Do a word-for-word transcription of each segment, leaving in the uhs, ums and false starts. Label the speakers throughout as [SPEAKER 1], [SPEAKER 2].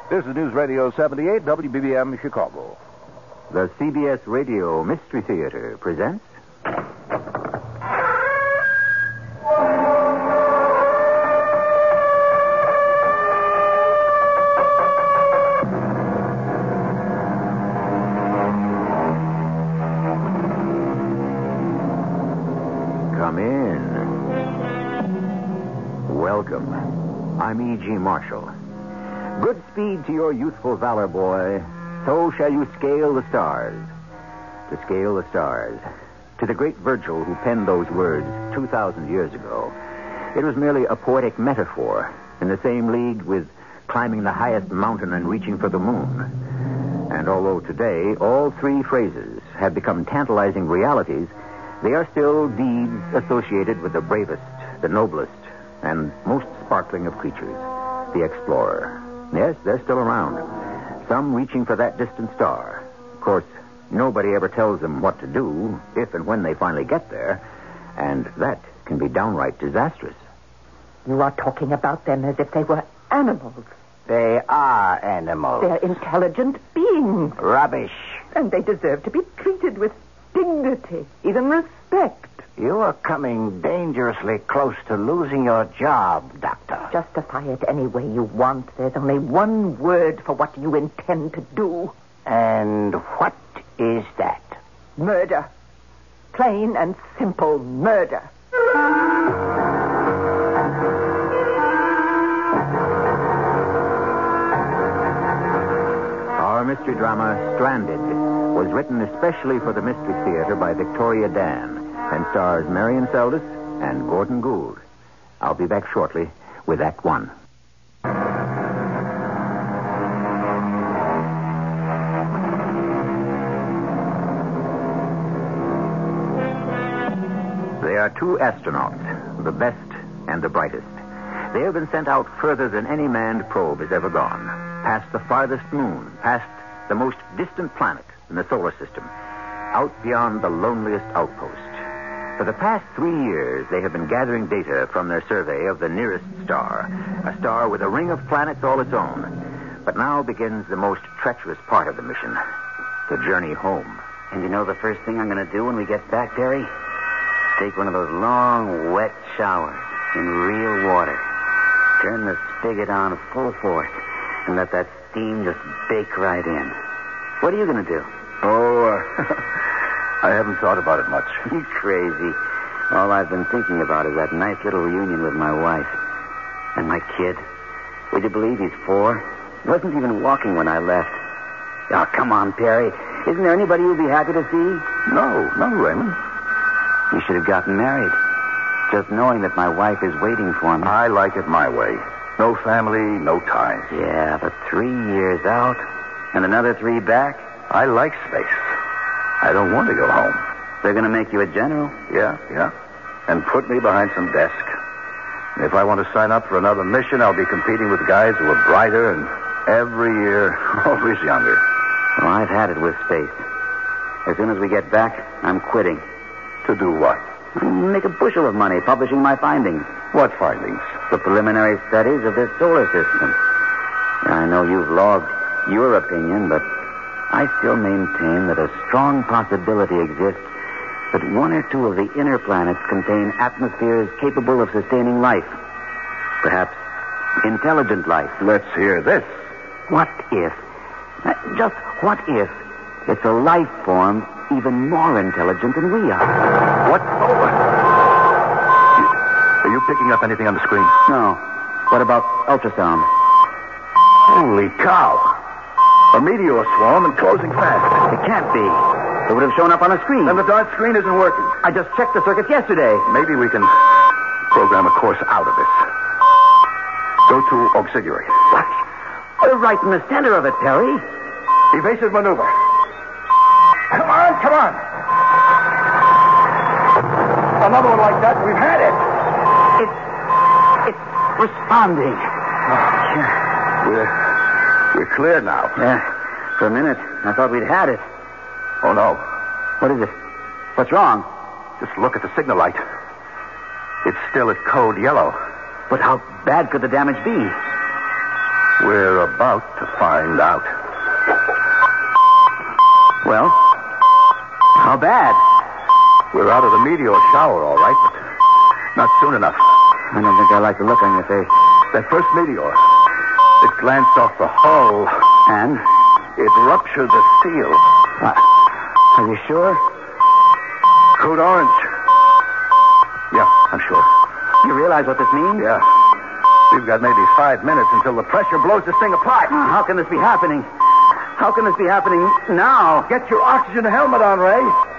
[SPEAKER 1] This is News Radio seventy-eight, W B B M, Chicago.
[SPEAKER 2] The C B S Radio Mystery Theater presents... Come in. Welcome. I'm E G. Marshall. Good speed to your youthful valor, boy. So shall you scale the stars. To scale the stars. To the great Virgil who penned those words two thousand years ago, it was merely a poetic metaphor in the same league with climbing the highest mountain and reaching for the moon. And although today all three phrases have become tantalizing realities, they are still deeds associated with the bravest, the noblest, and most sparkling of creatures, the explorer. Yes, they're still around. Some reaching for that distant star. Of course, nobody ever tells them what to do if and when they finally get there, and that can be downright disastrous.
[SPEAKER 3] You are talking about them as if they were animals.
[SPEAKER 4] They are animals.
[SPEAKER 3] They're intelligent beings.
[SPEAKER 4] Rubbish.
[SPEAKER 3] And they deserve to be treated with dignity, even respect.
[SPEAKER 4] You are coming dangerously close to losing your job, Doctor.
[SPEAKER 3] Justify it any way you want. There's only one word for what you intend to do.
[SPEAKER 4] And what is that?
[SPEAKER 3] Murder. Plain and simple murder.
[SPEAKER 2] Our mystery drama, Stranded, was written especially for the Mystery Theater by Victoria Dan and stars Marion Seldes and Gordon Gould. I'll be back shortly with Act One. They are two astronauts, the best and the brightest. They have been sent out further than any manned probe has ever gone, past the farthest moon, past the most distant planet in the solar system, out beyond the loneliest outpost. For the past three years, they have been gathering data from their survey of the nearest star, a star with a ring of planets all its own. But now begins the most treacherous part of the mission, the journey home.
[SPEAKER 4] And you know the first thing I'm going to do when we get back, Perry? Take one of those long, wet showers in real water. Turn the spigot on full force and let that steam just bake right in. What are you going to do?
[SPEAKER 1] Oh, uh, I haven't thought about it much.
[SPEAKER 4] You crazy. All I've been thinking about is that nice little reunion with my wife. And my kid. Would you believe he's four? He wasn't even walking when I left. Oh, come on, Perry. Isn't there anybody you'd be happy to see?
[SPEAKER 1] No, no, Raymond.
[SPEAKER 4] You should have gotten married. Just knowing that my wife is waiting for me.
[SPEAKER 1] I like it my way. No family, no ties.
[SPEAKER 4] Yeah, but three years out and another three back.
[SPEAKER 1] I like space. I don't want to go home.
[SPEAKER 4] They're going to make you a general.
[SPEAKER 1] Yeah, yeah. And put me behind some desk. And if I want to sign up for another mission, I'll be competing with guys who are brighter and every year always younger.
[SPEAKER 4] Well, I've had it with space. As soon as we get back, I'm quitting.
[SPEAKER 1] To do what?
[SPEAKER 4] Make a bushel of money publishing my findings.
[SPEAKER 1] What findings?
[SPEAKER 4] The preliminary studies of this solar system. I know you've logged your opinion, but I still maintain that a strong possibility exists that one or two of the inner planets contain atmospheres capable of sustaining life. Perhaps intelligent life.
[SPEAKER 1] Let's hear this.
[SPEAKER 4] What if, uh, just what if, it's a life form even more intelligent than we are?
[SPEAKER 1] What? Oh. Are you picking up anything on the screen?
[SPEAKER 4] No. What about ultrasound?
[SPEAKER 1] Holy cow. A meteor swarm and closing fast.
[SPEAKER 4] It can't be. It would have shown up on a screen.
[SPEAKER 1] And the dark screen isn't working.
[SPEAKER 4] I just checked the circuits yesterday.
[SPEAKER 1] Maybe we can program a course out of this. Go to auxiliary.
[SPEAKER 4] What? We're right in the center of it, Perry.
[SPEAKER 1] Evasive maneuver. Come on, come on. Another one like that, we've had it.
[SPEAKER 4] It's... it's responding.
[SPEAKER 1] Oh, yeah. We're... we're clear now.
[SPEAKER 4] Yeah. For a minute, I thought we'd had it.
[SPEAKER 1] Oh, no.
[SPEAKER 4] What is it? What's wrong?
[SPEAKER 1] Just look at the signal light. It's still at code yellow.
[SPEAKER 4] But how bad could the damage be?
[SPEAKER 1] We're about to find out.
[SPEAKER 2] Well, how bad?
[SPEAKER 1] We're out of the meteor shower, all right, but not soon enough.
[SPEAKER 2] I don't think I like the look on your face.
[SPEAKER 1] That first meteor, it glanced off the hull.
[SPEAKER 2] And?
[SPEAKER 1] It ruptured the steel.
[SPEAKER 2] Uh, are you sure?
[SPEAKER 1] Code orange. Yeah, I'm sure.
[SPEAKER 2] You realize what this means?
[SPEAKER 1] Yeah. We've got maybe five minutes until the pressure blows this thing apart.
[SPEAKER 2] Uh, how can this be happening? How can this be happening now?
[SPEAKER 1] Get your oxygen helmet on, Ray.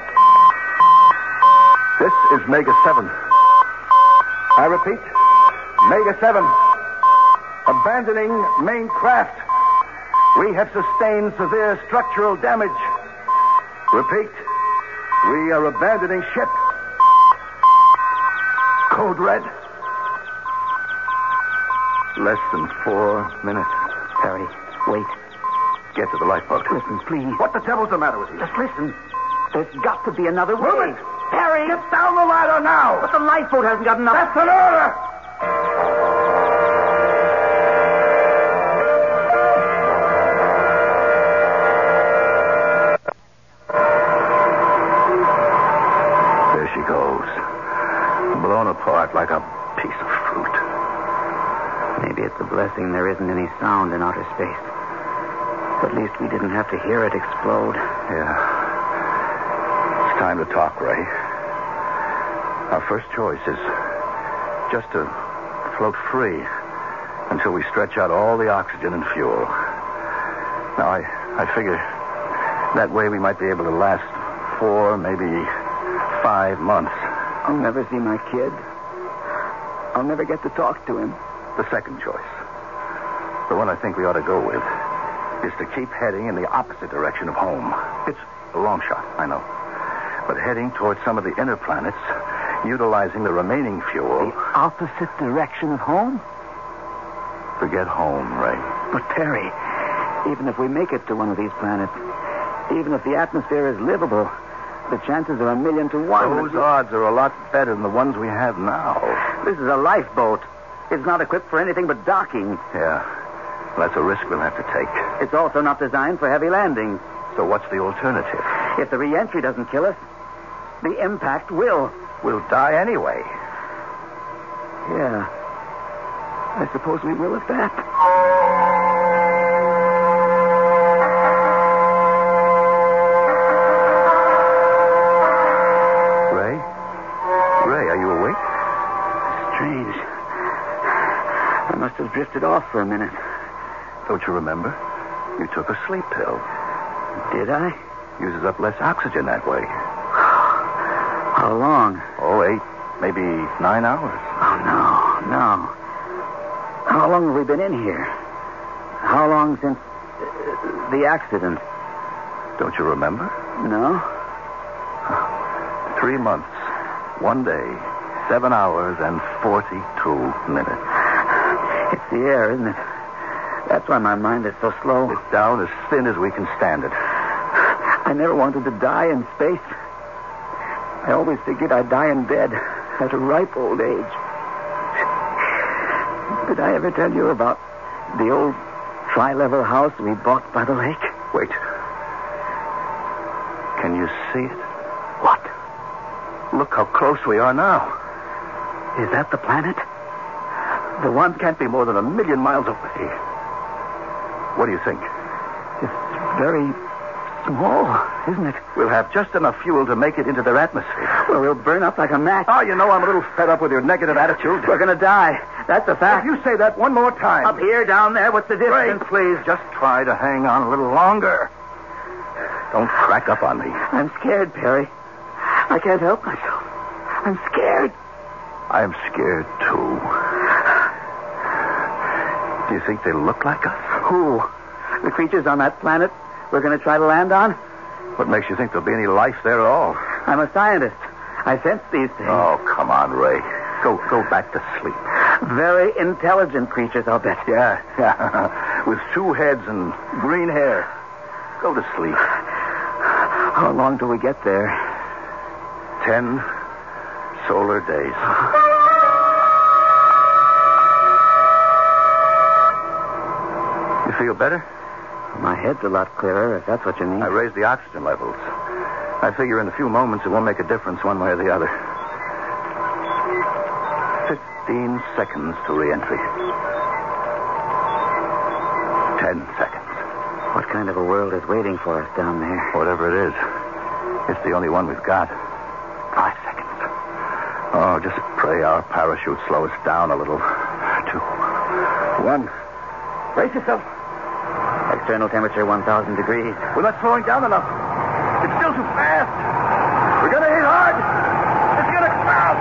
[SPEAKER 1] This is Mega seven. I repeat, Mega seven. Abandoning main craft. We have sustained severe structural damage. Repeat, we are abandoning ship. Code red. Less than four minutes.
[SPEAKER 2] Perry, wait.
[SPEAKER 1] Get to the lifeboat.
[SPEAKER 2] Listen, please.
[SPEAKER 1] What the devil's the matter with you?
[SPEAKER 2] Just listen. There's got to be another way.
[SPEAKER 1] Move it!
[SPEAKER 2] Perry!
[SPEAKER 1] Get down the ladder now!
[SPEAKER 2] But the lifeboat hasn't got enough.
[SPEAKER 1] That's an order! There she goes. Blown apart like a piece of fruit.
[SPEAKER 2] Maybe it's a blessing there isn't any sound in outer space. At least we didn't have to hear it explode.
[SPEAKER 1] Yeah. It's time to talk, Ray. Our first choice is just to float free until we stretch out all the oxygen and fuel. Now, I, I figure that way we might be able to last four, maybe five months.
[SPEAKER 2] I'll never see my kid. I'll never get to talk to him.
[SPEAKER 1] The second choice, the one I think we ought to go with, is to keep heading in the opposite direction of home. It's a long shot, I know. But heading towards some of the inner planets, utilizing the remaining fuel.
[SPEAKER 2] The opposite direction of home?
[SPEAKER 1] Forget home, Ray.
[SPEAKER 2] But, Perry, even if we make it to one of these planets, even if the atmosphere is livable, the chances are a million to one.
[SPEAKER 1] Those odds are a lot better than the ones we have now.
[SPEAKER 2] This is a lifeboat. It's not equipped for anything but docking.
[SPEAKER 1] Yeah. That's a risk we'll have to take.
[SPEAKER 2] It's also not designed for heavy landing.
[SPEAKER 1] So what's the alternative?
[SPEAKER 2] If the re-entry doesn't kill us, the impact will.
[SPEAKER 1] We'll die anyway.
[SPEAKER 2] Yeah. I suppose we will at that.
[SPEAKER 1] Ray? Ray, are you awake?
[SPEAKER 2] Strange. I must have drifted off for a minute.
[SPEAKER 1] Don't you remember? You took a sleep pill.
[SPEAKER 2] Did I?
[SPEAKER 1] Uses up less oxygen that way.
[SPEAKER 2] How long?
[SPEAKER 1] Oh, eight, maybe nine hours.
[SPEAKER 2] Oh, no, no. How long have we been in here? How long since uh, the accident?
[SPEAKER 1] Don't you remember?
[SPEAKER 2] No.
[SPEAKER 1] Three months, one day, seven hours, and forty-two minutes.
[SPEAKER 2] It's the air, isn't it? That's why my mind is so slow.
[SPEAKER 1] It's down as thin as we can stand it.
[SPEAKER 2] I never wanted to die in space. I always figured I'd die in bed at a ripe old age. Did I ever tell you about the old tri-level house we bought by the lake?
[SPEAKER 1] Wait. Can you see it?
[SPEAKER 2] What?
[SPEAKER 1] Look how close we are now.
[SPEAKER 2] Is that the planet?
[SPEAKER 1] The one can't be more than a million miles away. What do you think?
[SPEAKER 2] It's very small, isn't it?
[SPEAKER 1] We'll have just enough fuel to make it into their atmosphere.
[SPEAKER 2] Well, we'll burn up like a match.
[SPEAKER 1] Oh, you know I'm a little fed up with your negative attitude.
[SPEAKER 2] We're going to die. That's a fact.
[SPEAKER 1] If you say that one more time.
[SPEAKER 2] Up here, down there, what's the difference?
[SPEAKER 1] Ray, please, just try to hang on a little longer. Don't crack up on me.
[SPEAKER 2] I'm scared, Perry. I can't help myself. I'm scared.
[SPEAKER 1] I'm scared, too. Do you think they look like us?
[SPEAKER 2] Who? The creatures on that planet we're going to try to land on?
[SPEAKER 1] What makes you think there'll be any life there at all?
[SPEAKER 2] I'm a scientist. I sense these things.
[SPEAKER 1] Oh, come on, Ray. Go go back to sleep.
[SPEAKER 2] Very intelligent creatures, I'll bet.
[SPEAKER 1] Yeah, yeah. With two heads and green hair. Go to sleep.
[SPEAKER 2] How long till we get there?
[SPEAKER 1] Ten solar days. feel better?
[SPEAKER 4] My head's a lot clearer, if that's what you mean.
[SPEAKER 1] I raised the oxygen levels. I figure in a few moments it won't make a difference one way or the other. Fifteen seconds to re-entry. Ten seconds.
[SPEAKER 4] What kind of a world is waiting for us down there?
[SPEAKER 1] Whatever it is, it's the only one we've got. Five seconds. Oh, just pray our parachute slow us down a little. Two. One. Brace yourself.
[SPEAKER 4] External temperature one thousand degrees.
[SPEAKER 1] We're not slowing down enough. It's still too fast. We're going to hit hard. It's going to crash.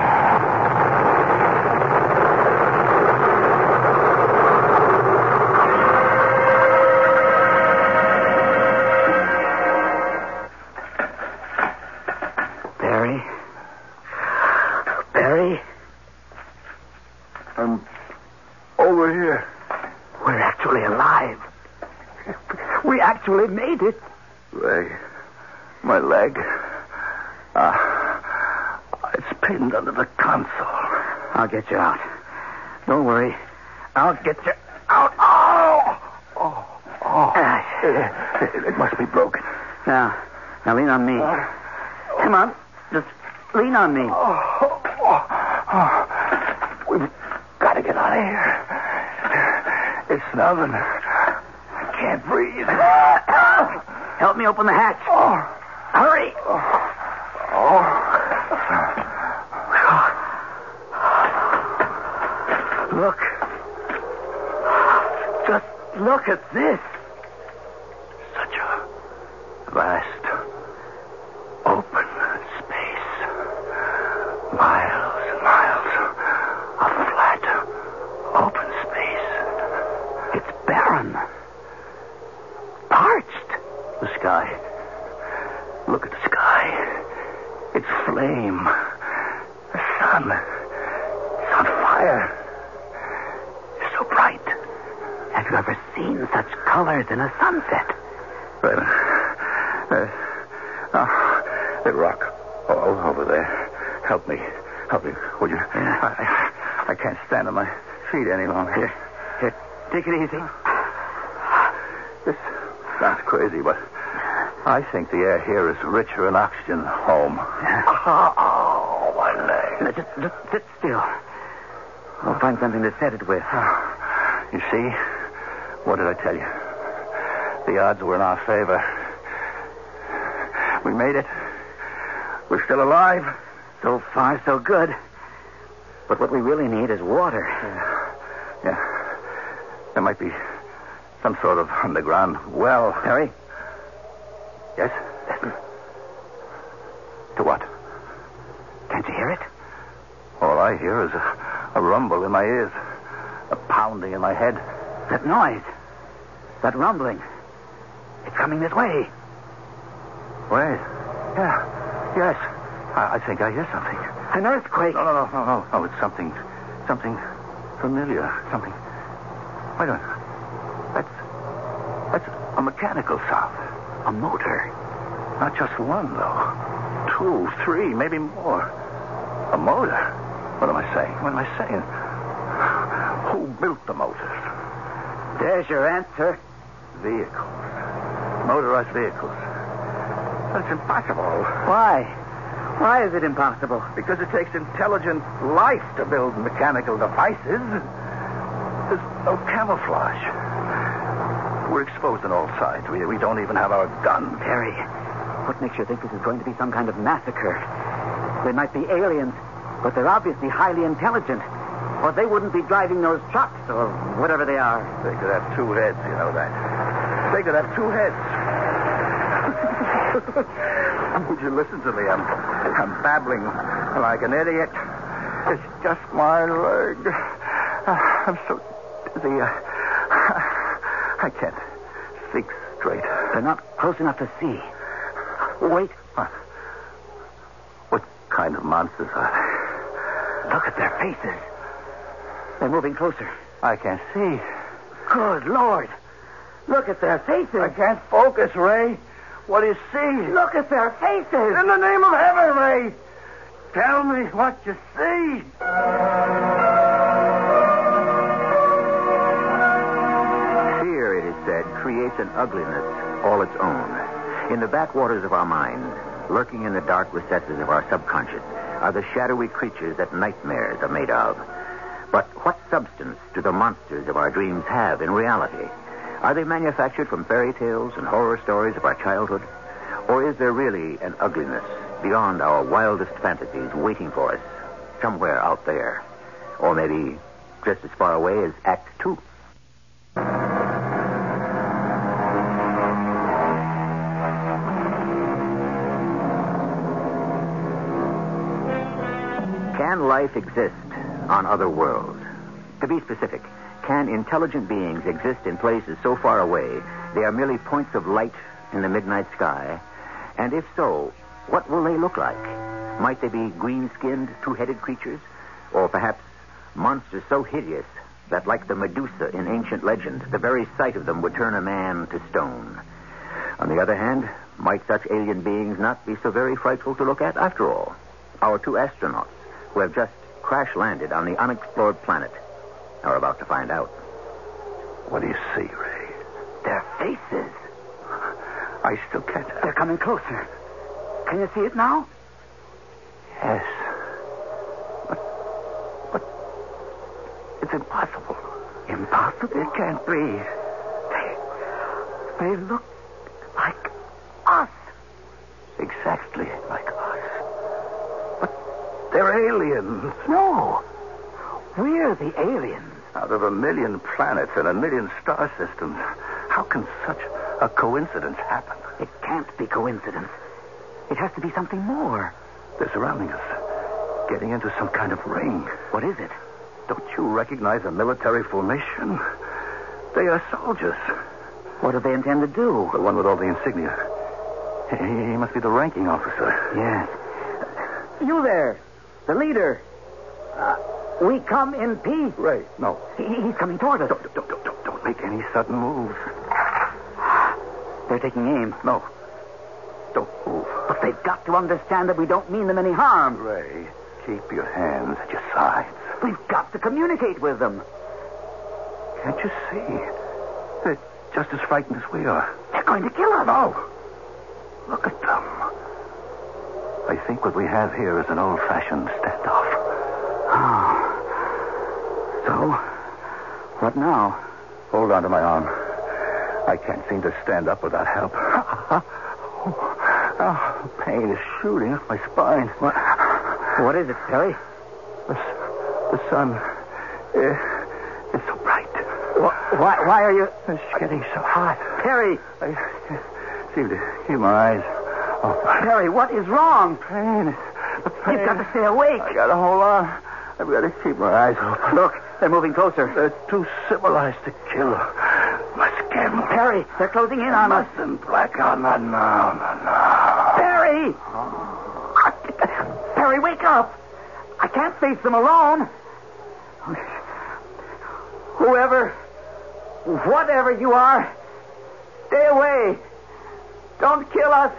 [SPEAKER 4] Barry? Barry?
[SPEAKER 1] I'm over here.
[SPEAKER 4] We're actually alive. We actually made it.
[SPEAKER 1] Ray, my leg. Ah, it's pinned under the console.
[SPEAKER 4] I'll get you out. Don't worry. I'll get you out. Oh!
[SPEAKER 1] Oh, oh. It, it, it must be broken.
[SPEAKER 4] Now, now lean on me. Come on. Just lean on me.
[SPEAKER 1] Oh, oh, oh. We've got to get out of here. It's numbing. I can't breathe.
[SPEAKER 4] Help me open the hatch.
[SPEAKER 1] Oh.
[SPEAKER 4] Hurry.
[SPEAKER 1] Oh.
[SPEAKER 4] Look. Just look at this.
[SPEAKER 1] Such a vast, open space. Miles and miles of flat, open space.
[SPEAKER 4] It's barren. Parched.
[SPEAKER 1] The sky. Look at the sky. It's flame. The sun. It's on fire. It's so bright.
[SPEAKER 4] Have you ever seen such colors in a sunset?
[SPEAKER 1] Wait a minute. Uh, oh, that rock. Oh, over there. Help me. Help me, would you?
[SPEAKER 4] Yeah.
[SPEAKER 1] I, I, I can't stand on my feet any longer.
[SPEAKER 4] Here. Here. Take it easy.
[SPEAKER 1] This sounds crazy, but I think the air here is richer in oxygen home.
[SPEAKER 4] Yeah.
[SPEAKER 1] Oh, oh, my leg.
[SPEAKER 4] Now, just, just sit still. We'll find something to set it with.
[SPEAKER 1] You see? What did I tell you? The odds were in our favor. We made it. We're still alive.
[SPEAKER 4] So far, so good. But what we really need is water.
[SPEAKER 1] Yeah. yeah. There might be some sort of underground well.
[SPEAKER 4] Harry?
[SPEAKER 1] Yes?
[SPEAKER 4] Listen.
[SPEAKER 1] To what?
[SPEAKER 4] Can't you hear it?
[SPEAKER 1] All I hear is a, a rumble in my ears. A pounding in my head.
[SPEAKER 4] That noise. That rumbling. It's coming this way.
[SPEAKER 1] Wait. Yeah. Yes. I, I think I hear something.
[SPEAKER 4] An earthquake.
[SPEAKER 1] No, no, no, no, no. No, it's something... Something familiar. Something... Wait a minute. That's... That's a mechanical sound.
[SPEAKER 4] A motor.
[SPEAKER 1] Not just one, though. Two, three, maybe more. A motor? What am I saying? What am I saying? Who built the motors?
[SPEAKER 4] There's your answer.
[SPEAKER 1] Vehicles. Motorized vehicles. That's impossible.
[SPEAKER 4] Why? Why is it impossible?
[SPEAKER 1] Because it takes intelligent life to build mechanical devices. There's no camouflage. We're exposed on all sides. We, we don't even have our guns.
[SPEAKER 4] Harry, what makes you think this is going to be some kind of massacre? They might be aliens, but they're obviously highly intelligent. Or they wouldn't be driving those trucks, or whatever they are.
[SPEAKER 1] They could have two heads, you know that. They could have two heads. Would you listen to me? I'm, I'm babbling like an idiot. It's just my leg. I'm so dizzy. I can't think straight.
[SPEAKER 4] They're not close enough to see. Wait.
[SPEAKER 1] What? What kind of monsters are they?
[SPEAKER 4] Look at their faces. They're moving closer.
[SPEAKER 1] I can't see.
[SPEAKER 4] Good Lord. Look at their faces.
[SPEAKER 1] I can't focus, Ray. What do you see?
[SPEAKER 4] Look at their faces.
[SPEAKER 1] In the name of heaven, Ray. Tell me what you see.
[SPEAKER 2] Fear creates an ugliness all its own. In the backwaters of our mind, lurking in the dark recesses of our subconscious, are the shadowy creatures that nightmares are made of. But what substance do the monsters of our dreams have in reality? Are they manufactured from fairy tales and horror stories of our childhood? Or is there really an ugliness beyond our wildest fantasies waiting for us somewhere out there? Or maybe just as far away as Act Two? Can life exist on other worlds? To be specific, can intelligent beings exist in places so far away they are merely points of light in the midnight sky? And if so, what will they look like? Might they be green-skinned, two-headed creatures? Or perhaps monsters so hideous that, like the Medusa in ancient legend, the very sight of them would turn a man to stone? On the other hand, might such alien beings not be so very frightful to look at after all? Our two astronauts, who have just crash-landed on the unexplored planet, are about to find out.
[SPEAKER 1] What do you see, Ray?
[SPEAKER 5] Their faces.
[SPEAKER 1] I still can't...
[SPEAKER 5] They're coming closer. Can you see it now?
[SPEAKER 1] Yes. But... But... It's impossible.
[SPEAKER 5] Impossible?
[SPEAKER 1] It can't be.
[SPEAKER 5] They... They look like us.
[SPEAKER 1] Exactly like us. But they're aliens.
[SPEAKER 5] No. We're the aliens.
[SPEAKER 1] Out of a million planets and a million star systems, how can such a coincidence happen?
[SPEAKER 5] It can't be coincidence. It has to be something more.
[SPEAKER 1] They're surrounding us, getting into some kind of ring.
[SPEAKER 5] What is it?
[SPEAKER 1] Don't you recognize a military formation? They are soldiers.
[SPEAKER 5] What do they intend to do?
[SPEAKER 1] The one with all the insignia. He, he must be the ranking officer.
[SPEAKER 5] Yes. You there, the leader. Uh, we come in peace.
[SPEAKER 1] Ray, no.
[SPEAKER 5] He, he's coming toward us.
[SPEAKER 1] Don't, don't, don't, don't, don't make any sudden moves.
[SPEAKER 5] They're taking aim.
[SPEAKER 1] No. Don't move.
[SPEAKER 5] But they've got to understand that we don't mean them any harm.
[SPEAKER 1] Ray, keep your hands at your sides.
[SPEAKER 5] We've got to communicate with them.
[SPEAKER 1] Can't you see? They're just as frightened as we are.
[SPEAKER 5] They're going to kill us.
[SPEAKER 1] No. Look at them. I think what we have here is an old-fashioned standoff.
[SPEAKER 5] Oh. So, what now?
[SPEAKER 1] Hold on to my arm. I can't seem to stand up without help. Oh, pain is shooting up my spine.
[SPEAKER 5] What? What is it, Perry?
[SPEAKER 1] The, the sun. It, it's so bright.
[SPEAKER 5] Why, why are you...
[SPEAKER 1] It's getting so hot.
[SPEAKER 5] Perry!
[SPEAKER 1] I can't seem to keep my eyes open.
[SPEAKER 5] Perry, what is wrong?
[SPEAKER 1] Pain. The pain.
[SPEAKER 5] You've got to stay awake.
[SPEAKER 1] I gotta hold on. I've got to keep my eyes open.
[SPEAKER 5] Look, they're moving closer.
[SPEAKER 1] They're too civilized to kill. Must get them.
[SPEAKER 5] Perry, they're closing in on us.
[SPEAKER 1] Mustn't black out. Not now, not now.
[SPEAKER 5] Perry! Perry, wake up. I can't face them alone. Whoever, whatever you are, stay away. Don't kill us.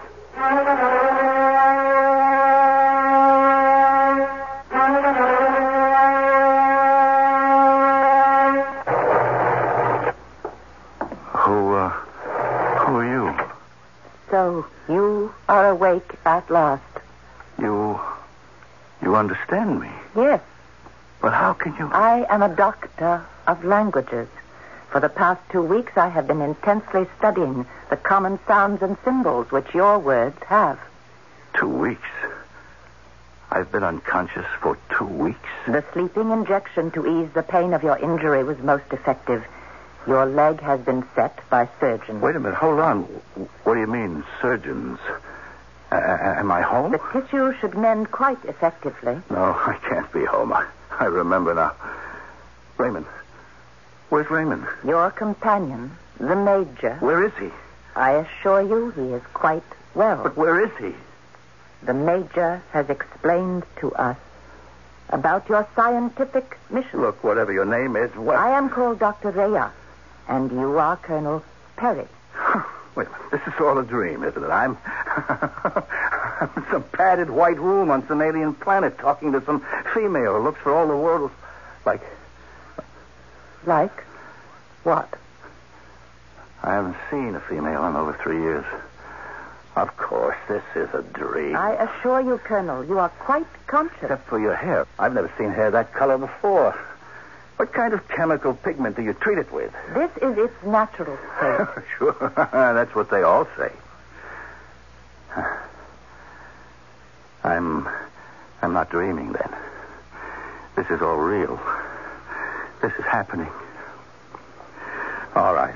[SPEAKER 1] Who, uh, who are you?
[SPEAKER 3] So you are awake at last.
[SPEAKER 1] You, you understand me?
[SPEAKER 3] Yes,
[SPEAKER 1] But how can you...
[SPEAKER 3] I am a doctor of languages. For the past two weeks, I have been intensely studying the common sounds and symbols which your words have.
[SPEAKER 1] Two weeks? I've been unconscious for two weeks?
[SPEAKER 3] The sleeping injection to ease the pain of your injury was most effective. Your leg has been set by surgeons.
[SPEAKER 1] Wait a minute, hold on. What do you mean, surgeons? Uh, am I home?
[SPEAKER 3] The tissue should mend quite effectively.
[SPEAKER 1] No, I can't be home. I, I remember now. Raymond. Where's Raymond?
[SPEAKER 3] Your companion, the Major.
[SPEAKER 1] Where is he?
[SPEAKER 3] I assure you he is quite well.
[SPEAKER 1] But where is he?
[SPEAKER 3] The Major has explained to us about your scientific mission.
[SPEAKER 1] Look, whatever your name is, what...
[SPEAKER 3] I am called Doctor Rhea, and you are Colonel Perry.
[SPEAKER 1] Wait a minute. This is all a dream, isn't it? I'm... I'm in some padded white room on some alien planet talking to some female who looks for all the world like...
[SPEAKER 3] Like what?
[SPEAKER 1] I haven't seen a female in over three years. Of course, this is a dream.
[SPEAKER 3] I assure you, Colonel, you are quite conscious.
[SPEAKER 1] Except for your hair. I've never seen hair that color before. What kind of chemical pigment do you treat it with?
[SPEAKER 3] This is its natural state.
[SPEAKER 1] Sure. That's what they all say. I'm... I'm not dreaming, then. This is all real. This is happening. All right.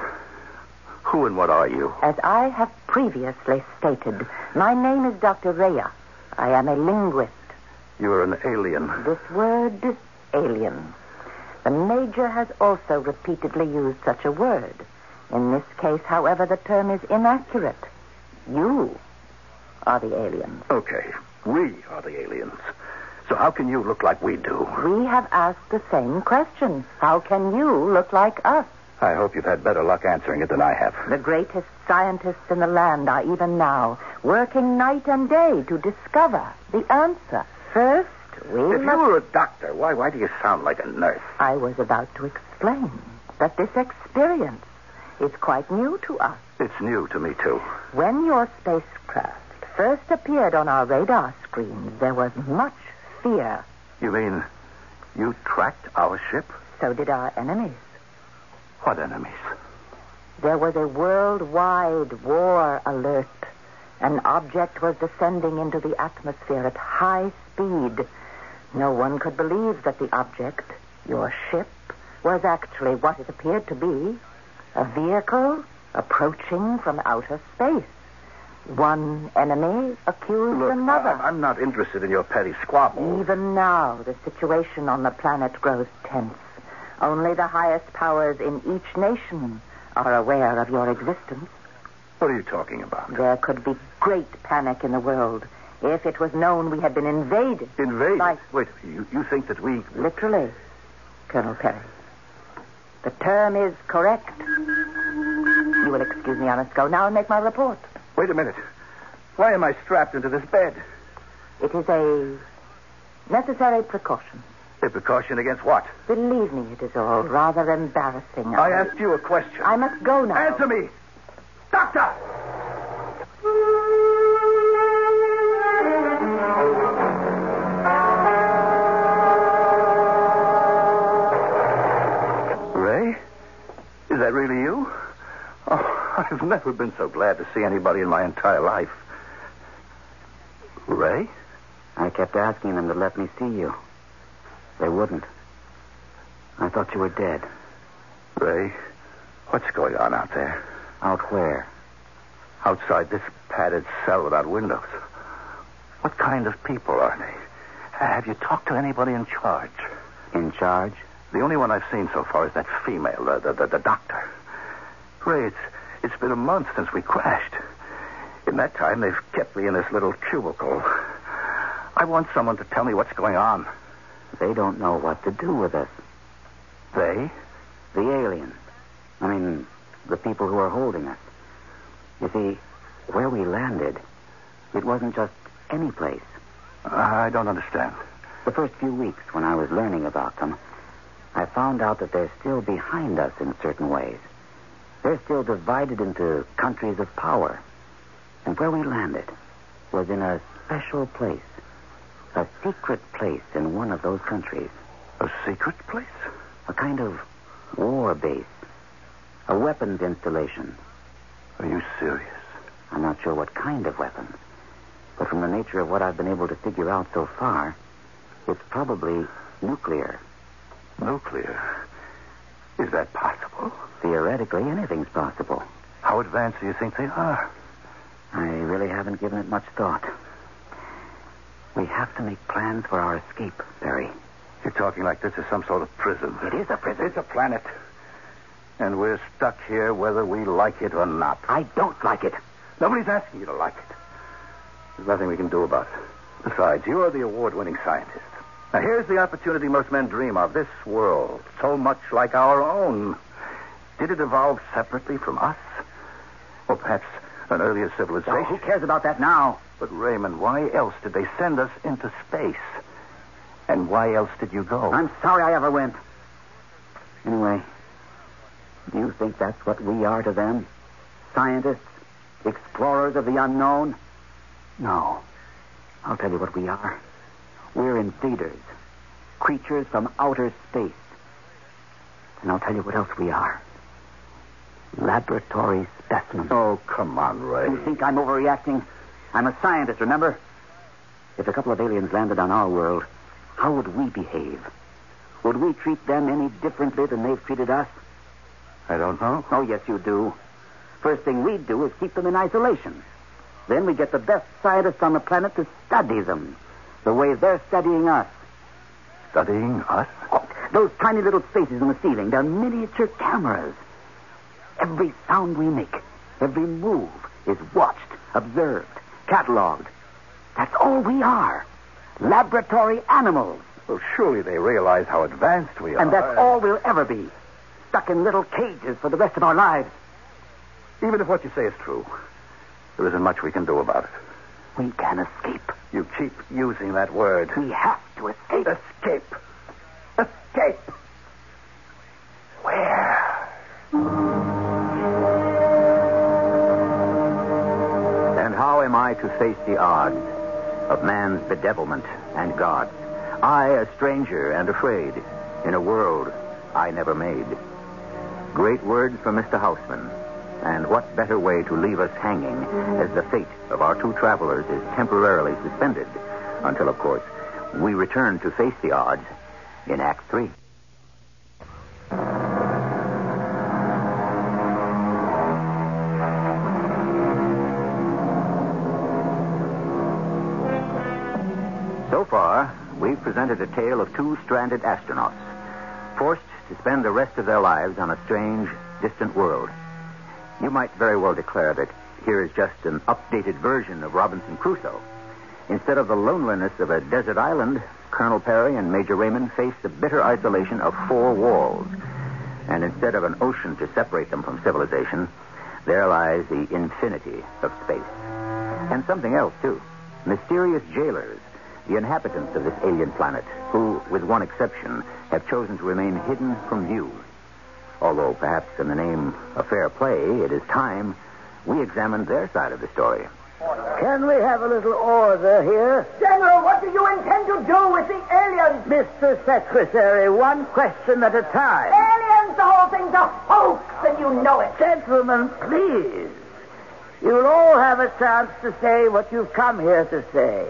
[SPEAKER 1] Who and what are you?
[SPEAKER 3] As I have previously stated, my name is Doctor Rhea. I am a linguist.
[SPEAKER 1] You are an alien.
[SPEAKER 3] This word, alien. The Major has also repeatedly used such a word. In this case, however, the term is inaccurate. You are the aliens.
[SPEAKER 1] Okay. We are the aliens. So how can you look like we do?
[SPEAKER 3] We have asked the same question. How can you look like us?
[SPEAKER 1] I hope you've had better luck answering it than I have.
[SPEAKER 3] The greatest scientists in the land are even now working night and day to discover the answer. First, we
[SPEAKER 1] If
[SPEAKER 3] must...
[SPEAKER 1] you were a doctor, why why do you sound like a nurse?
[SPEAKER 3] I was about to explain that this experience is quite new to us.
[SPEAKER 1] It's new to me, too.
[SPEAKER 3] When your spacecraft first appeared on our radar screens, there was much fear.
[SPEAKER 1] You mean you tracked our ship?
[SPEAKER 3] So did our enemies.
[SPEAKER 1] What enemies?
[SPEAKER 3] There was a worldwide war alert. An object was descending into the atmosphere at high speed. No one could believe that the object, your ship, was actually what it appeared to be. A vehicle approaching from outer space. One enemy accused
[SPEAKER 1] Look,
[SPEAKER 3] another.
[SPEAKER 1] I, I'm not interested in your petty squabble.
[SPEAKER 3] Even now, the situation on the planet grows tense. Only the highest powers in each nation are aware of your existence.
[SPEAKER 1] What are you talking about?
[SPEAKER 3] There could be great panic in the world if it was known we had been invaded.
[SPEAKER 1] Invaded?
[SPEAKER 3] By...
[SPEAKER 1] Wait, you, you think that we...
[SPEAKER 3] Literally, Colonel Perry. The term is correct. You will excuse me, I must go now and make my report.
[SPEAKER 1] Wait a minute. Why am I strapped into this bed?
[SPEAKER 3] It is a necessary precaution.
[SPEAKER 1] A precaution against what?
[SPEAKER 3] Believe me, it is all rather embarrassing.
[SPEAKER 1] I asked you a question.
[SPEAKER 3] I must go now.
[SPEAKER 1] Answer me! Doctor! Ray? Is that really you? Oh, I've never been so glad to see anybody in my entire life. Ray?
[SPEAKER 4] I kept asking them to let me see you. They wouldn't. I thought you were dead.
[SPEAKER 1] Ray, what's going on out there?
[SPEAKER 4] Out where?
[SPEAKER 1] Outside this padded cell without windows. What kind of people are they? Have you talked to anybody in charge?
[SPEAKER 4] In charge?
[SPEAKER 1] The only one I've seen so far is that female, the, the, the, the doctor. Ray, it's, it's been a month since we crashed. In that time, they've kept me in this little cubicle. I want someone to tell me what's going on.
[SPEAKER 4] They don't know what to do with us.
[SPEAKER 1] They?
[SPEAKER 4] The aliens. I mean, the people who are holding us. You see, where we landed, it wasn't just any place.
[SPEAKER 1] I don't understand.
[SPEAKER 4] The first few weeks when I was learning about them, I found out that they're still behind us in certain ways. They're still divided into countries of power. And where we landed was in a special place. A secret place in one of those countries.
[SPEAKER 1] A secret place?
[SPEAKER 4] A kind of war base. A weapons installation.
[SPEAKER 1] Are you serious?
[SPEAKER 4] I'm not sure what kind of weapons. But from the nature of what I've been able to figure out so far, it's probably nuclear.
[SPEAKER 1] Nuclear? Is that possible?
[SPEAKER 4] Theoretically, anything's possible.
[SPEAKER 1] How advanced do you think they are?
[SPEAKER 4] I really haven't given it much thought. We have to make plans for our escape, Barry.
[SPEAKER 1] You're talking like this is some sort of prison.
[SPEAKER 4] It is a prison.
[SPEAKER 1] It's a planet. And we're stuck here whether we like it or not.
[SPEAKER 4] I don't like it.
[SPEAKER 1] Nobody's asking you to like it. There's nothing we can do about it. Besides, you're the award-winning scientist. Now, here's the opportunity most men dream of. This world, so much like our own. Did it evolve separately from us? Or perhaps an earlier civilization?
[SPEAKER 4] Oh, who cares about that now?
[SPEAKER 1] But, Raymond, why else did they send us into space? And why else did you go?
[SPEAKER 4] I'm sorry I ever went. Anyway, Do you think that's what we are to them? Scientists? Explorers of the unknown? No. I'll tell you what we are. We're invaders. Creatures from outer space. And I'll tell you what else we are. Laboratory specimens.
[SPEAKER 1] Oh, come on, Ray.
[SPEAKER 4] You think I'm overreacting? I'm a scientist, remember? If a couple of aliens landed on our world, how would we behave? Would we treat them any differently than they've treated us?
[SPEAKER 1] I don't know.
[SPEAKER 4] Oh, yes, you do. First thing we'd do is keep them in isolation. Then we get the best scientists on the planet to study them, the way they're studying us.
[SPEAKER 1] Studying us?
[SPEAKER 4] Oh, those tiny little spaces in the ceiling, they're miniature cameras. Every sound we make, every move is watched, observed, cataloged. That's all we are. Laboratory animals.
[SPEAKER 1] Well, surely they realize how advanced we are.
[SPEAKER 4] And that's all we'll ever be. Stuck in little cages for the rest of our lives.
[SPEAKER 1] Even if what you say is true, there isn't much we can do about it.
[SPEAKER 4] We can escape.
[SPEAKER 1] You keep using that word.
[SPEAKER 4] We have to escape.
[SPEAKER 1] Escape. Escape. Where?
[SPEAKER 2] And how am I to face the odds of man's bedevilment and God's? I, a stranger and afraid, in a world I never made. Great words from Mister Houseman. And what better way to leave us hanging as the fate of our two travelers is temporarily suspended until, of course, we return to face the odds in Act Three. So far, we've presented a tale of two stranded astronauts, forced to spend the rest of their lives on a strange, distant world. You might very well declare that here is just an updated version of Robinson Crusoe. Instead of the loneliness of a desert island, Colonel Perry and Major Raymond face the bitter isolation of four walls. And instead of an ocean to separate them from civilization, there lies the infinity of space. And something else, too. Mysterious jailers, the inhabitants of this alien planet, who, with one exception, have chosen to remain hidden from view. Although perhaps in the name of fair play, it is time we examined their side of the story.
[SPEAKER 5] Can we have a little order here?
[SPEAKER 6] General, what do you intend to do with the aliens?
[SPEAKER 5] Mister Secretary, one question at a time.
[SPEAKER 6] Aliens, the whole thing's a hoax, and you know it.
[SPEAKER 5] Gentlemen, please. You'll all have a chance to say what you've come here to say.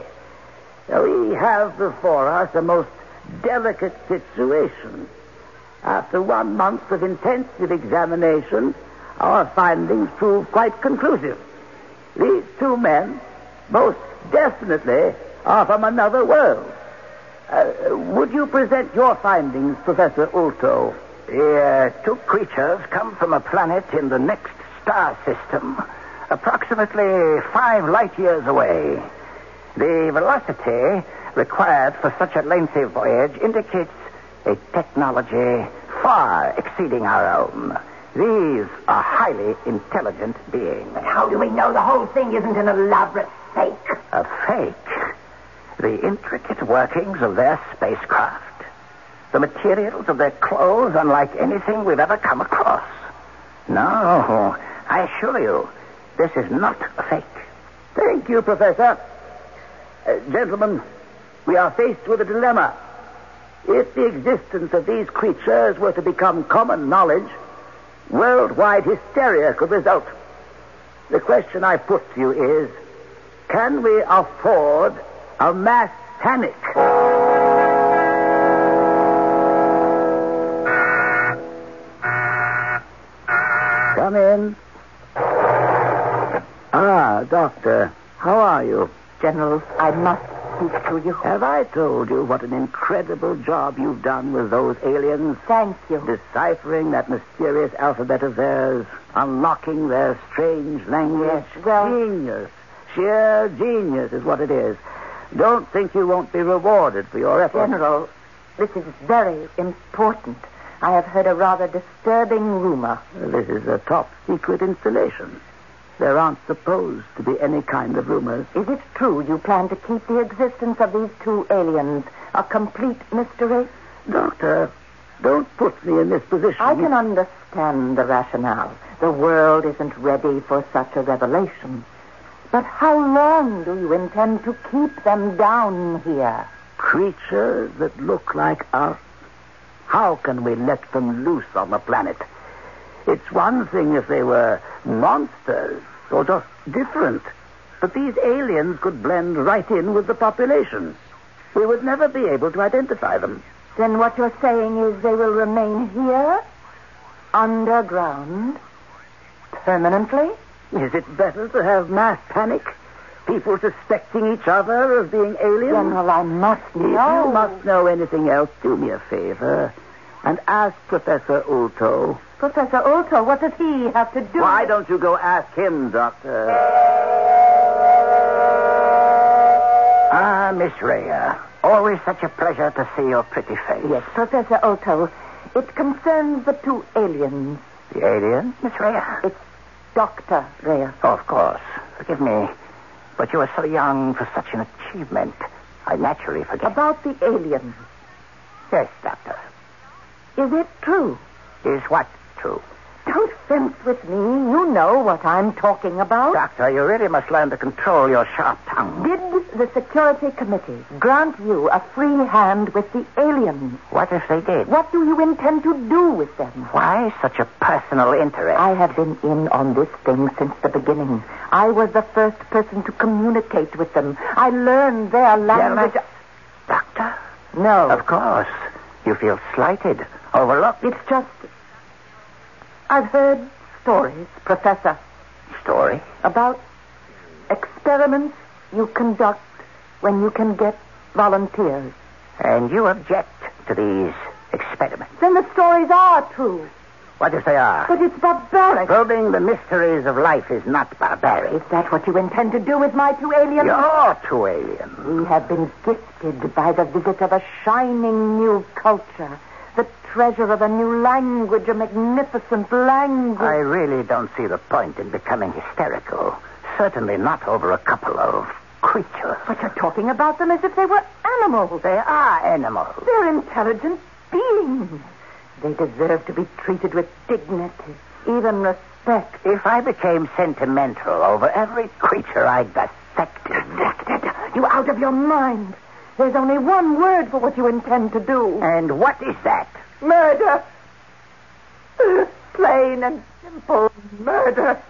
[SPEAKER 5] We have before us a most delicate situation. After one month of intensive examination, our findings prove quite conclusive. These two men, most definitely, are from another world. Uh, would you present your findings, Professor Ulto?
[SPEAKER 7] The uh, two creatures come from a planet in the next star system, approximately five light years away. The velocity required for such a lengthy voyage indicates a technology far exceeding our own. These are highly intelligent beings.
[SPEAKER 6] But how do we know the whole thing isn't an elaborate fake?
[SPEAKER 7] A fake? The intricate workings of their spacecraft. The materials of their clothes unlike anything we've ever come across. No, I assure you, this is not a fake.
[SPEAKER 5] Thank you, Professor. Uh, gentlemen, we are faced with a dilemma. If the existence of these creatures were to become common knowledge, worldwide hysteria could result. The question I put to you is, can we afford a mass panic? Come in. Ah, Doctor, how are you?
[SPEAKER 3] General, I must speak to you.
[SPEAKER 5] Have I told you what an incredible job you've done with those aliens?
[SPEAKER 3] Thank you.
[SPEAKER 5] Deciphering that mysterious alphabet of theirs, unlocking their strange language.
[SPEAKER 3] Yes, well...
[SPEAKER 5] Genius. Sheer genius is what it is. Don't think you won't be rewarded for your efforts.
[SPEAKER 3] General, this is very important. I have heard a rather disturbing rumor.
[SPEAKER 5] This is a top-secret installation. There aren't supposed to be any kind of rumors.
[SPEAKER 3] Is it true you plan to keep the existence of these two aliens a complete mystery?
[SPEAKER 5] Doctor, Don't put me in this position.
[SPEAKER 3] I can understand the rationale. The world isn't ready for such a revelation. But how long do you intend to keep them down here?
[SPEAKER 5] Creatures that look like us. How can we let them loose on the planet? It's one thing if they were monsters or just different. But these aliens could blend right in with the population. We would never be able to identify them.
[SPEAKER 3] Then what you're saying is they will remain here, underground, permanently?
[SPEAKER 5] Is it better to have mass panic? People suspecting each other of being aliens?
[SPEAKER 3] General, I must
[SPEAKER 5] If
[SPEAKER 3] know.
[SPEAKER 5] you must know anything else, do me a favor and ask Professor Ulto.
[SPEAKER 3] Professor Ulto, what does he have to do
[SPEAKER 5] Why
[SPEAKER 3] with...
[SPEAKER 5] don't you go ask him, Doctor?
[SPEAKER 7] Ah, Miss Rhea. Always such a pleasure to see your pretty face.
[SPEAKER 3] Yes, Professor Ulto. It concerns the two aliens.
[SPEAKER 7] The alien, Miss Rhea?
[SPEAKER 3] It's Doctor Rhea.
[SPEAKER 7] Oh, of course. Forgive me. But you are so young for such an achievement. I naturally forget.
[SPEAKER 3] About the aliens.
[SPEAKER 7] Yes, Doctor.
[SPEAKER 3] Is it true?
[SPEAKER 7] Is what true?
[SPEAKER 3] Don't fence with me. You know what I'm talking about.
[SPEAKER 7] Doctor, you really must learn to control your sharp tongue.
[SPEAKER 3] Did the Security Committee grant you a free hand with the aliens?
[SPEAKER 7] What if they did?
[SPEAKER 3] What do you intend to do with them?
[SPEAKER 7] Why such a personal interest?
[SPEAKER 3] I have been in on this thing since the beginning. I was the first person to communicate with them. I learned their language.
[SPEAKER 7] Jealous? Doctor?
[SPEAKER 3] No.
[SPEAKER 7] Of course. You feel slighted, overlooked.
[SPEAKER 3] It's just... I've heard stories, Professor,
[SPEAKER 7] Story?
[SPEAKER 3] about experiments you conduct when you can get volunteers.
[SPEAKER 7] And you object to these experiments.
[SPEAKER 3] Then the stories are true.
[SPEAKER 7] What if they are?
[SPEAKER 3] But it's barbaric.
[SPEAKER 7] Probing the mysteries of life is not barbaric.
[SPEAKER 3] Is that what you intend to do with my two aliens?
[SPEAKER 7] You're two aliens.
[SPEAKER 3] We have been gifted by the visit of a shining new culture, the treasure of a new language, a magnificent language.
[SPEAKER 7] I really don't see the point in becoming hysterical. Certainly not over a couple of creatures.
[SPEAKER 3] But you're talking about them as if they were animals.
[SPEAKER 7] They are animals.
[SPEAKER 3] They're intelligent beings. They deserve to be treated with dignity, even respect.
[SPEAKER 7] If I became sentimental over every creature I dissected...
[SPEAKER 3] Dissected? You out of your mind. There's only one word for what you intend to do.
[SPEAKER 7] And what is that?
[SPEAKER 3] Murder. Plain and simple murder.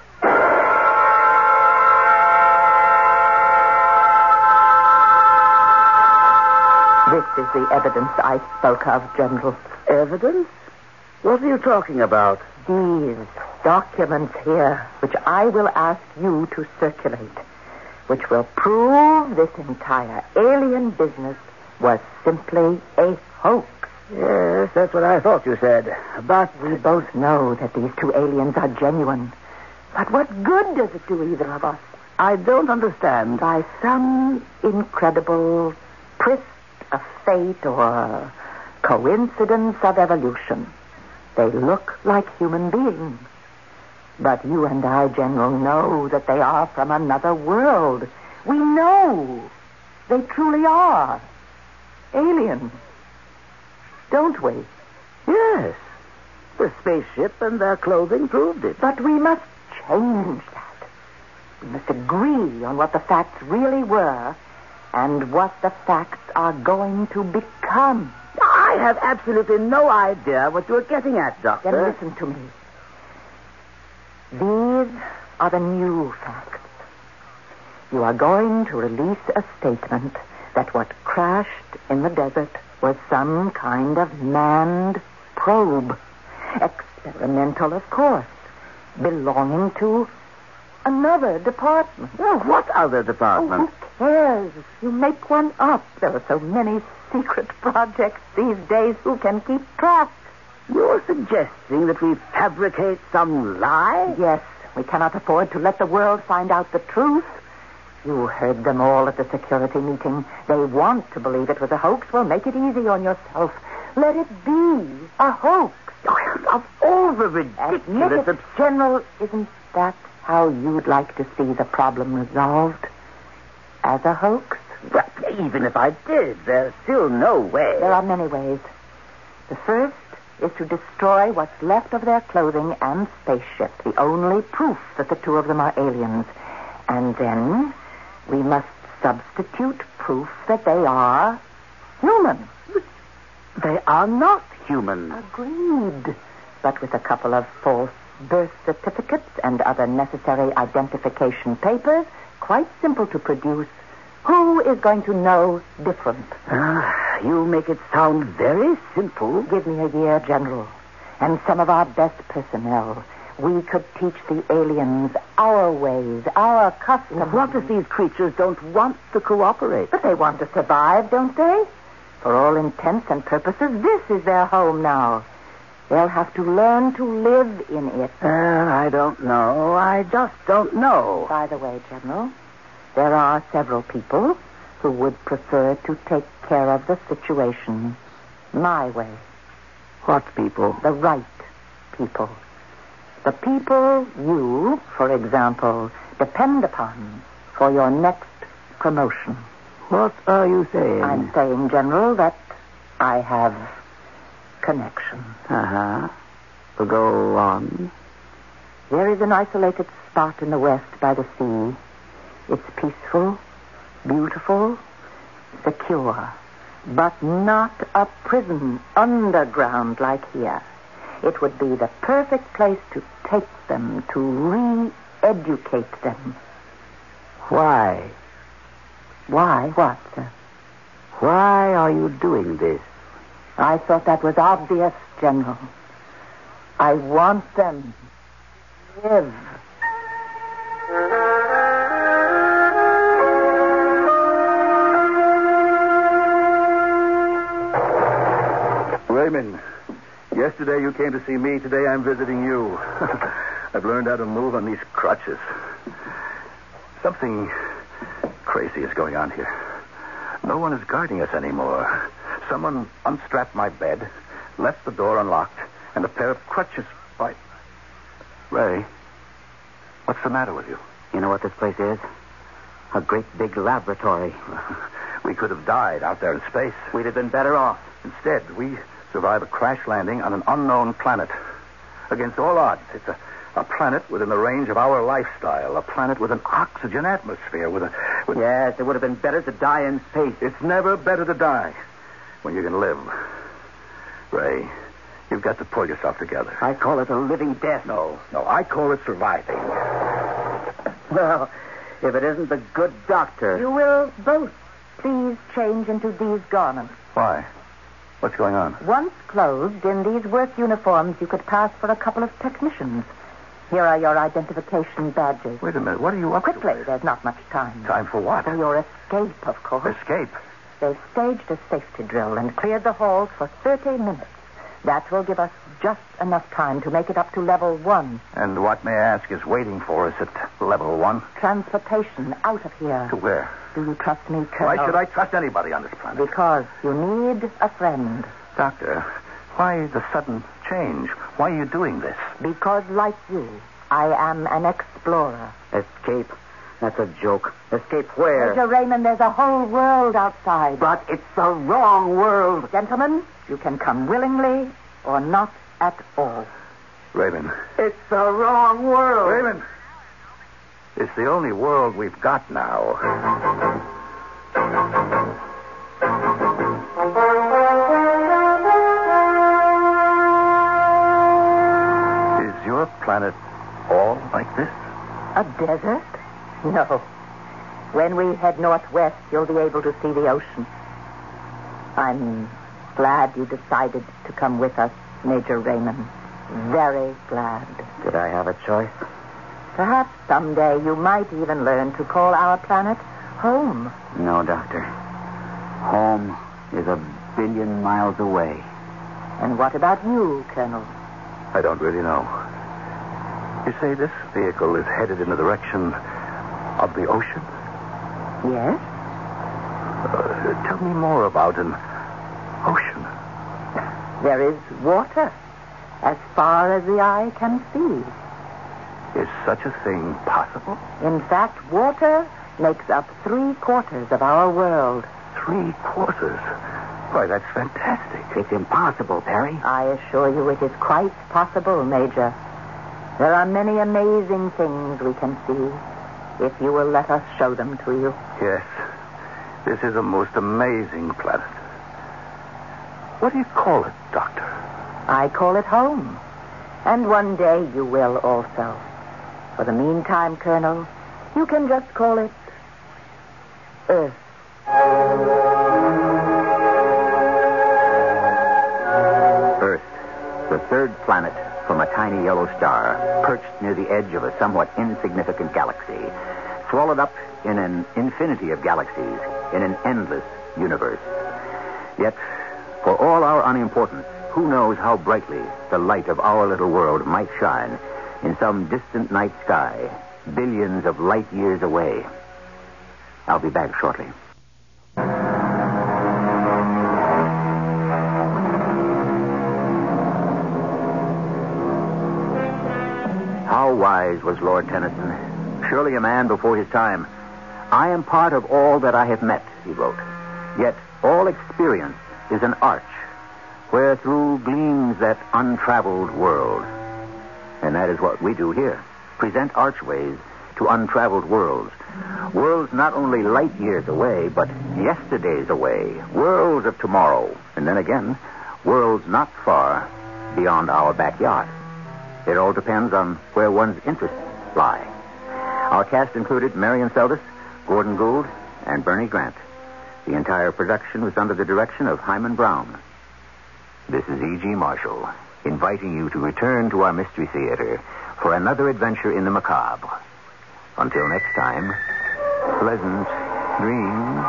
[SPEAKER 3] This is the evidence I spoke of, General.
[SPEAKER 5] Evidence? What are you talking about?
[SPEAKER 3] These documents here, which I will ask you to circulate, which will prove this entire alien business was simply a hoax.
[SPEAKER 5] Yes, that's what I thought you said. But
[SPEAKER 3] We both know that these two aliens are genuine. But what good does it do either of us?
[SPEAKER 5] I don't understand.
[SPEAKER 3] By some incredible twist of fate or coincidence of evolution, they look like human beings. But you and I, General, know that they are from another world. We know they truly are aliens. Don't we?
[SPEAKER 5] Yes. The spaceship and their clothing proved it.
[SPEAKER 3] But we must change that. We must agree on what the facts really were and what the facts are going to become.
[SPEAKER 5] I have absolutely no idea what you're getting at, Doctor.
[SPEAKER 3] Then listen to me. These are the new facts. You are going to release a statement that what crashed in the desert was some kind of manned probe. Experimental, of course. Belonging to another department.
[SPEAKER 5] Well, what other
[SPEAKER 3] Oh,
[SPEAKER 5] department?
[SPEAKER 3] who cares? You make one up. There are so many secret projects these days. Who can keep track?
[SPEAKER 5] You're suggesting that we fabricate some lie?
[SPEAKER 3] Yes, we cannot afford to let the world find out the truth. You heard them all at the security meeting. They want to believe it was a hoax. Well, make it easy on yourself. Let it be a hoax.
[SPEAKER 5] Of all the
[SPEAKER 3] Admit
[SPEAKER 5] ridiculous...
[SPEAKER 3] it, General, isn't that how you'd like to see the problem resolved? As a hoax?
[SPEAKER 5] But even if I did, there's still no way.
[SPEAKER 3] There are many ways. The first is to destroy what's left of their clothing and spaceship, the only proof that the two of them are aliens. And then we must substitute proof that they are human.
[SPEAKER 7] They are not human.
[SPEAKER 3] Agreed. But with a couple of false birth certificates and other necessary identification papers, quite simple to produce, who is going to know different?
[SPEAKER 7] Ah, you make it sound very simple.
[SPEAKER 3] Give me a year, General, and some of our best personnel. We could teach the aliens our ways, our customs.
[SPEAKER 7] What if these creatures don't want to cooperate?
[SPEAKER 3] But they want to survive, don't they? For all intents and purposes, this is their home now. They'll have to learn to live in it.
[SPEAKER 7] Uh, I don't know. I just don't know.
[SPEAKER 3] By the way, General, there are several people who would prefer to take care of the situation my way.
[SPEAKER 7] What people?
[SPEAKER 3] The right people. The people you, for example, depend upon for your next promotion.
[SPEAKER 7] What are you saying?
[SPEAKER 3] I'm saying, General, that I have connection.
[SPEAKER 7] Uh-huh. Well, go on.
[SPEAKER 3] There is an isolated spot in the west by the sea. It's peaceful, beautiful, secure, but not a prison underground like here. It would be the perfect place to take them, to re-educate them.
[SPEAKER 7] Why?
[SPEAKER 3] Why? What, sir?
[SPEAKER 7] Why are you doing this?
[SPEAKER 3] I thought that was obvious, General. I want them to live.
[SPEAKER 1] Raymond, yesterday you came to see me. Today I'm visiting you. I've learned how to move on these crutches. Something crazy is going on here. No one is guarding us anymore. Someone unstrapped my bed, left the door unlocked, and a pair of crutches by... Ray, what's the matter with you?
[SPEAKER 2] You know what this place is? A great big laboratory.
[SPEAKER 1] We could have died out there in space.
[SPEAKER 2] We'd have been better off.
[SPEAKER 1] Instead, we survive a crash landing on an unknown planet. Against all odds, it's a, a planet within the range of our lifestyle. A planet with an oxygen atmosphere. With a... With...
[SPEAKER 2] Yes, it would have been better to die in space.
[SPEAKER 1] It's never better to die when you can live. Ray, you've got to pull yourself together.
[SPEAKER 7] I call it a living death.
[SPEAKER 1] No, no, I call it surviving.
[SPEAKER 7] Well, if it isn't the good doctor.
[SPEAKER 3] You will both please change into these garments.
[SPEAKER 1] Why? What's going on?
[SPEAKER 3] Once clothed in these work uniforms, you could pass for a couple of technicians. Here are your identification badges.
[SPEAKER 1] Wait a minute, what are you up
[SPEAKER 3] Quickly,
[SPEAKER 1] to?
[SPEAKER 3] there's not much time.
[SPEAKER 1] Time for what?
[SPEAKER 3] For your escape, of course.
[SPEAKER 1] Escape?
[SPEAKER 3] They've staged a safety drill and cleared the halls for thirty minutes. That will give us just enough time to make it up to level one.
[SPEAKER 1] And what, may I ask, is waiting for us at level one?
[SPEAKER 3] Transportation out of here.
[SPEAKER 1] To where?
[SPEAKER 3] Do you trust me, Colonel?
[SPEAKER 1] Why should I trust anybody on this planet?
[SPEAKER 3] Because you need a friend.
[SPEAKER 1] Doctor, why the sudden change? Why are you doing this?
[SPEAKER 3] Because, like you, I am an explorer.
[SPEAKER 2] Escape? That's a joke. Escape where?
[SPEAKER 3] Major Raymond, there's a whole world outside.
[SPEAKER 7] But it's the wrong world.
[SPEAKER 3] Gentlemen, you can come willingly or not at all.
[SPEAKER 1] Raymond.
[SPEAKER 7] It's the wrong world.
[SPEAKER 1] Raymond. It's the only world we've got now. Is your planet all like this?
[SPEAKER 3] A desert? No. When we head northwest, you'll be able to see the ocean. I'm glad you decided to come with us, Major Raymond. Very glad.
[SPEAKER 2] Did I have a choice?
[SPEAKER 3] Perhaps someday you might even learn to call our planet home.
[SPEAKER 2] No, Doctor. Home is a billion miles away.
[SPEAKER 3] And what about you, Colonel?
[SPEAKER 1] I don't really know. You say this vehicle is headed in the direction of the ocean?
[SPEAKER 3] Yes?
[SPEAKER 1] Uh, tell me more about an ocean.
[SPEAKER 3] There is water, as far as the eye can see.
[SPEAKER 1] Is such a thing possible?
[SPEAKER 3] In fact, water makes up three quarters of our world.
[SPEAKER 1] Three quarters? Why, that's fantastic.
[SPEAKER 7] It's impossible, Perry.
[SPEAKER 3] I assure you it is quite possible, Major. There are many amazing things we can see, if you will let us show them to you.
[SPEAKER 1] Yes. This is a most amazing planet. What do you call it, Doctor?
[SPEAKER 3] I call it home. And one day you will also. For the meantime, Colonel, you can just call it Earth.
[SPEAKER 2] Earth, the third planet from a tiny yellow star, perched near the edge of a somewhat insignificant galaxy, swallowed up in an infinity of galaxies, in an endless universe. Yet, for all our unimportance, who knows how brightly the light of our little world might shine in some distant night sky, billions of light years away. I'll be back shortly. How wise was Lord Tennyson. Surely a man before his time. I am part of all that I have met, he wrote. Yet all experience is an arch, where through gleams that untraveled world. And that is what we do here. Present archways to untraveled worlds. Worlds not only light years away, but yesterdays away. Worlds of tomorrow. And then again, worlds not far beyond our backyard. It all depends on where one's interests lie. Our cast included Marion Seldes, Gordon Gould, and Bernie Grant. The entire production was under the direction of Hyman Brown. This is E G. Marshall, inviting you to return to our Mystery Theater for another adventure in the macabre. Until next time, pleasant dreams.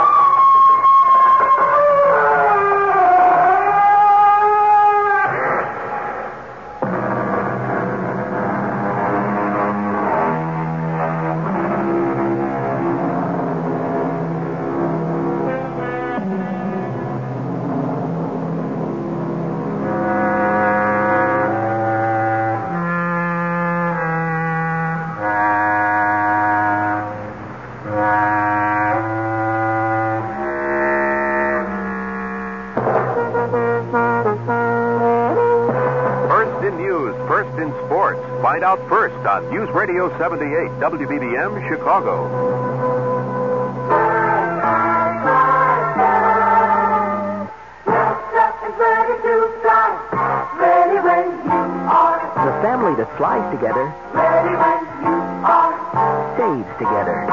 [SPEAKER 8] Find out first on News Radio seventy-eight, W B B M, Chicago.
[SPEAKER 9] The family that flies together stays together.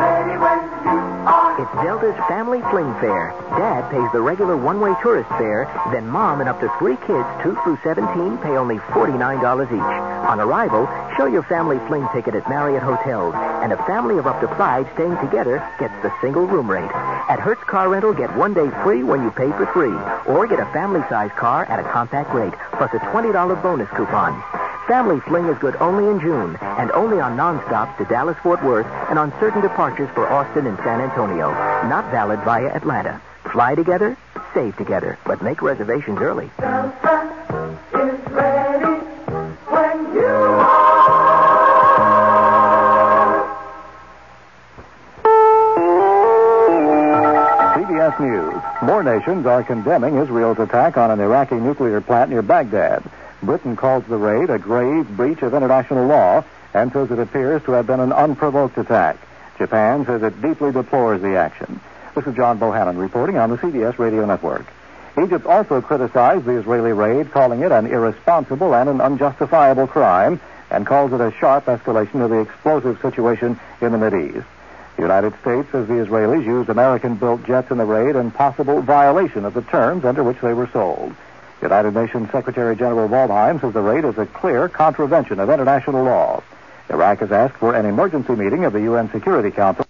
[SPEAKER 9] It's Delta's Family Fling Fare. Dad pays the regular one-way tourist fare, then Mom and up to three kids, two through seventeen, pay only forty-nine dollars each. On arrival, show your family fling ticket at Marriott Hotels, and a family of up to five staying together gets the single room rate. At Hertz Car Rental, get one day free when you pay for three, or get a family-sized car at a compact rate, plus a twenty dollars bonus coupon. Family Fling is good only in June, and only on nonstops to Dallas-Fort Worth and on certain departures for Austin and San Antonio. Not valid via Atlanta. Fly together, save together, but make reservations early.
[SPEAKER 6] Delta is ready when you are.
[SPEAKER 10] C B S News. More nations are condemning Israel's attack on an Iraqi nuclear plant near Baghdad. Britain calls the raid a grave breach of international law and says it appears to have been an unprovoked attack. Japan says it deeply deplores the action. This is John Bohannon reporting on the C B S Radio Network. Egypt also criticized the Israeli raid, calling it an irresponsible and an unjustifiable crime, and calls it a sharp escalation of the explosive situation in the Mideast. The United States says the Israelis used American-built jets in the raid in possible violation of the terms under which they were sold. United Nations Secretary General Waldheim says the raid is a clear contravention of international law. Iraq has asked for an emergency meeting of the U N Security Council.